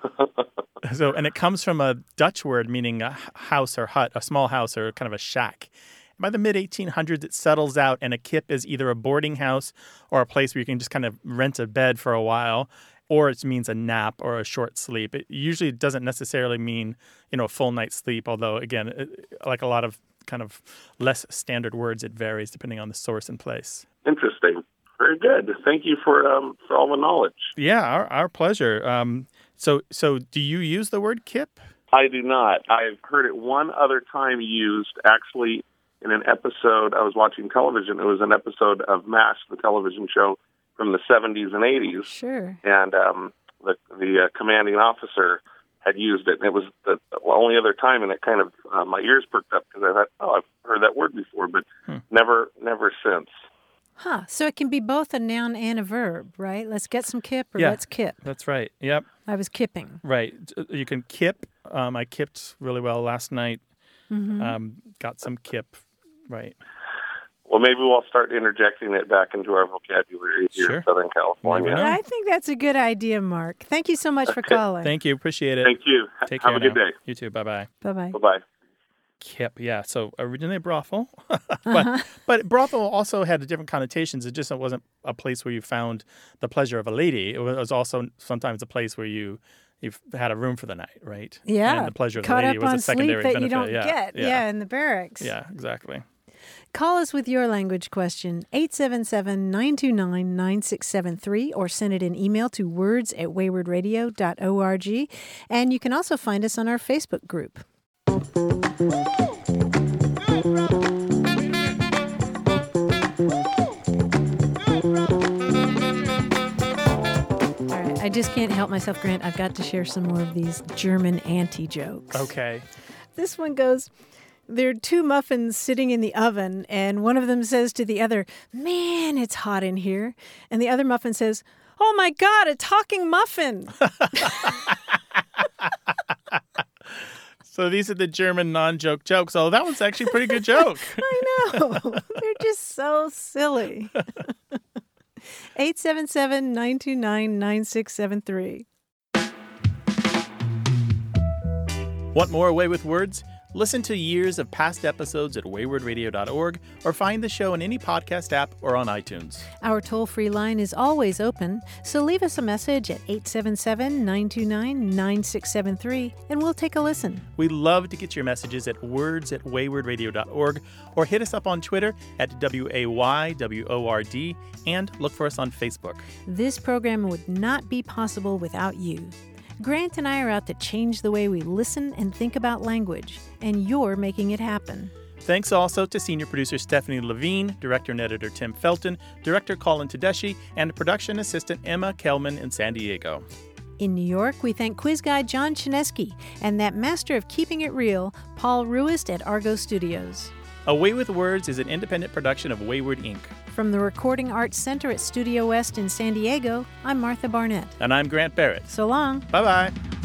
So, and it comes from a Dutch word meaning a house or hut, a small house or kind of a shack. By the mid eighteen hundreds, it settles out, and a kip is either a boarding house or a place where you can just kind of rent a bed for a while, or it means a nap or a short sleep. It usually doesn't necessarily mean, you know, a full night's sleep, although, again, it, like a lot of kind of less standard words, it varies depending on the source and place. Interesting. Very good. Thank you for um, for all the knowledge. Yeah, our, our pleasure. Um, so, so do you use the word kip? I do not. I've heard it one other time used, actually, in an episode. I was watching television. It was an episode of MASH, the television show from the seventies and eighties. Sure. And um, the, the uh, commanding officer had used it. And it was the only other time, and it kind of, uh, my ears perked up because I thought, oh, I've heard that word before, but hmm. never, never since. Huh. So it can be both a noun and a verb, right? Let's get some kip or yeah, let's kip. That's right. Yep. I was kipping. Right. You can kip. Um, I kipped really well last night. Mm-hmm. Um, got some kip. Right. Well, maybe we'll start interjecting it back into our vocabulary here sure. in Southern California. I think that's a good idea, Mark. Thank you so much for okay. calling. Thank you. Appreciate it. Thank you. Take Have care a good now. day. You too. Bye-bye. Bye-bye. Bye-bye. Kip, yeah. So originally a brothel, but Uh-huh. but brothel also had different connotations. It just wasn't a place where you found the pleasure of a lady. It was also sometimes a place where you you had a room for the night, right? Yeah. And the pleasure of the Caught lady up was on a secondary sleep that benefit. you don't yeah. get. Yeah. Yeah, in the barracks. Yeah, exactly. Call us with your language question, eight seven seven, nine two nine, nine six seven three, or send it an email to words at wayward radio dot org. And you can also find us on our Facebook group. All right, I just can't help myself, Grant. I've got to share some more of these German anti-jokes. Okay. This one goes, there are two muffins sitting in the oven, and one of them says to the other, "Man, it's hot in here." And the other muffin says, "Oh my God, a talking muffin." So these are the German non-joke jokes. Oh, that one's actually a pretty good joke. I know. They're just so silly. eight seven seven, nine two nine, nine six seven three. Want more Away with Words? Listen to years of past episodes at wayward radio dot org or find the show in any podcast app or on iTunes. Our toll-free line is always open, so leave us a message at eight seven seven, nine two nine, nine six seven three and we'll take a listen. We love to get your messages at words at wayward radio dot org or hit us up on Twitter at W A Y W O R D and look for us on Facebook. This program would not be possible without you. Grant and I are out to change the way we listen and think about language, and you're making it happen. Thanks also to senior producer Stephanie Levine, director and editor Tim Felton, director Colin Tedeschi, and production assistant Emma Kelman in San Diego. In New York, we thank quiz guy John Chinesky and that master of keeping it real, Paul Ruist at Argo Studios. Away with Words is an independent production of Wayward Incorporated. From the Recording Arts Center at Studio West in San Diego, I'm Martha Barnett. And I'm Grant Barrett. So long. Bye-bye.